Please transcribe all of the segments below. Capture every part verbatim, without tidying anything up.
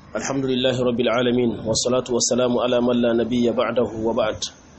الحمد لله رب العالمين والصلاة والسلام على من لا نبي بعده وبعد.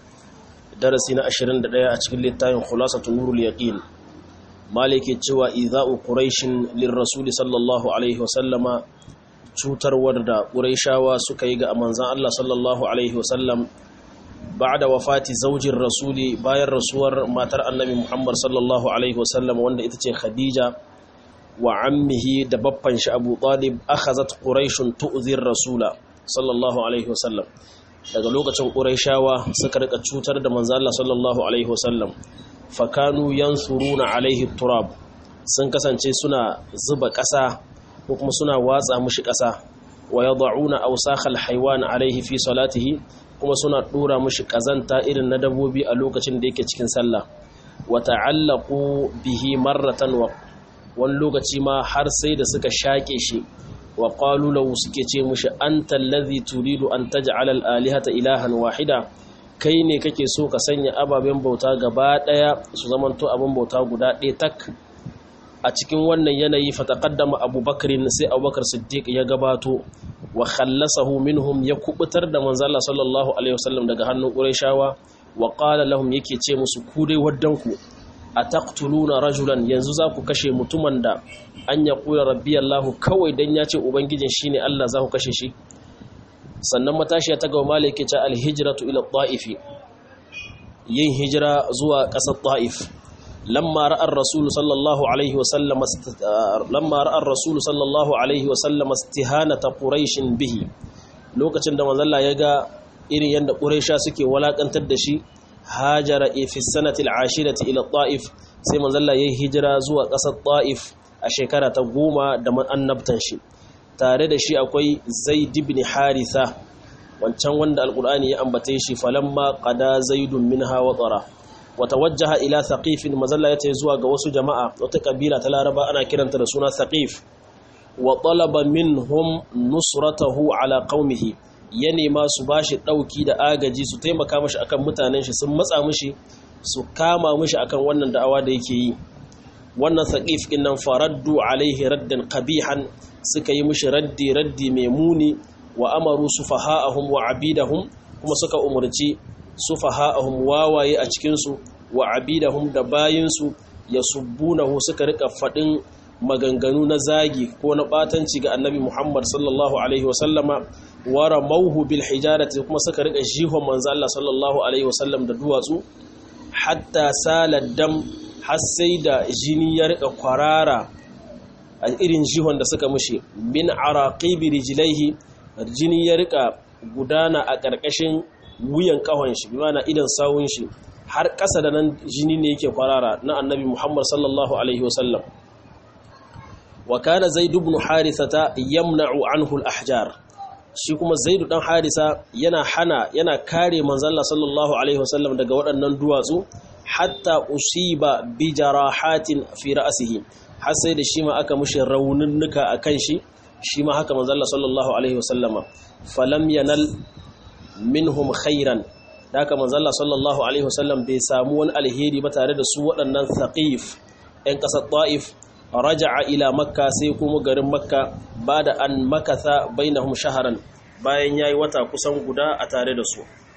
درسنا عشرين دقيقة أشكل للتاين خلاصة نور اليقين. مالك تشوى إيذاء قريش للرسول صلى الله عليه وسلم cutar wadda ƙuraishawa suka yi ga manzan Allah sallallahu Alaihi wasallam ba da wafati zaujin rasuli bayan rasuwar matar annabi Muhammad sallallahu Alaihi wasallam wanda ita ce Khadija wa ammihi da baffan shi Abu Talib akhazat quraishun tu'zir rasula sallallahu Alaihi wasallam. Daga lokacin ƙuraishawa suka rika cutar da manzan Allah sallallahu Alaihi wasallam fakanu yansuruna alaihi turab, sun kasance suna zuba ƙasa ko kuma suna watsa mushi ƙasa, wa yad'una awsakhal haywan alayhi fi salatihi, kuma suna dora mushi kazanta irin na dabbobi a lokacin da yake cikin sallah. Wa ta'allaqu bihi marratan wa wani lokaci ma har sai da suka shake shi, wa qalu lahu, suke ce mushi anta allazi turidu an taj'ala al-alihata ilahan wahida, kai ne kake so ka sanya ababen bauta gaba daya su zamanto abin bauta guda ɗaya tak. A cikin wannan yanayi fataqaddama abubakar sai abubakar siddiq ya gabato wa khallasahu minhum, ya kubutar da manzo Allah sallallahu alaihi wasallam daga hannun quraishawa, wa qala lahum, yake ce musu ku dai waddanku ataqtuluna rajulan, yanzu za ku kashe mutumin da an ya kula rabbi Allah kawai dan ya ce ubangijin shine Allah, za ku kashe shi. Sannan matashiya ta ga malike ta alhijratu ila ta'if, yin hijira zuwa ƙasar ta'if. لما رأى الرسول صلى الله عليه وسلم است... لما رأى الرسول صلى الله عليه وسلم استهانة قريش به، لوكacin da manzo Allah ya ga irin yanda Quraisha suke walakantar da shi, hajara fi sanati al-ashirati ila Taif, sai manzo Allah ya hijira zuwa ƙasar Taif a shekara ta goma da annabtan shi. Tare da shi akwai Zaid ibn Haritha, wancan wanda alqur'ani ya ambate shi, falamma qada zaidun minha wa tara watawajjaha ila thaqif, mazalla yace zuwa ga wasu jama'a, wata kabila ta Laraba ana kiranta da suna Thaqif, wa talaba minhum nusratahu ala qaumihi, ya nema su bashi dauki da agaji, su taimaka mishi akan mutanen shi, sun matsa mishi su kama mishi akan wannan da'awa da yake yi. Wannan Thaqif din nan faraddu alaihi raddan qabihan, suka yi mishi raddi raddi mai muni, wa amaru sufaha'ahum wa abidahum, kuma suka umurci sufaha'ahum wawaye a cikinsu wa abidahum da bayinsu yasubbunahu, suka rika fadin maganganu na zagi ko na batanci ga annabi Muhammad sallallahu alaihi wasallama, wa ramawhu bil hijarati, kuma suka rika jihon manzo Allah sallallahu alaihi wasallam da duwatsu, hatta sala dam, har sai da jini ya rika kwarara a irin jihon da suka mushi, min araqibi rijlaihi, jini ya rika gudana a ƙarƙashin wuyan kahon shi, bimana idan sawun shi, har ƙasa da nan jini ne yake kwarara na annabi Muhammad sallallahu alaihi wasallam. Wa kana Zaid ibn Harithata yamna'u anhu al-ahjar, shi kuma Zaid dan Harisa yana hana yana kare manzon Allah sallallahu alaihi wasallam daga waɗannan duwatsu, hatta usiba bi jarahatin fi ra'sihi, har sai da shi ma aka mushi raununnuka akan shi, shi ma haka manzon Allah sallallahu alaihi wasallama. Falam yanal minhum khairan, da haka manzo Allah sallallahu alaihi wasallam bai samu wani alheri ba tare da su waɗannan Thaqif ɗan ƙasar Taif. Raja'a ila Makka, sai kuma garin Makka, bada an makatha bainahum shaharan, bayan yayi wata kusan guda a tare da su.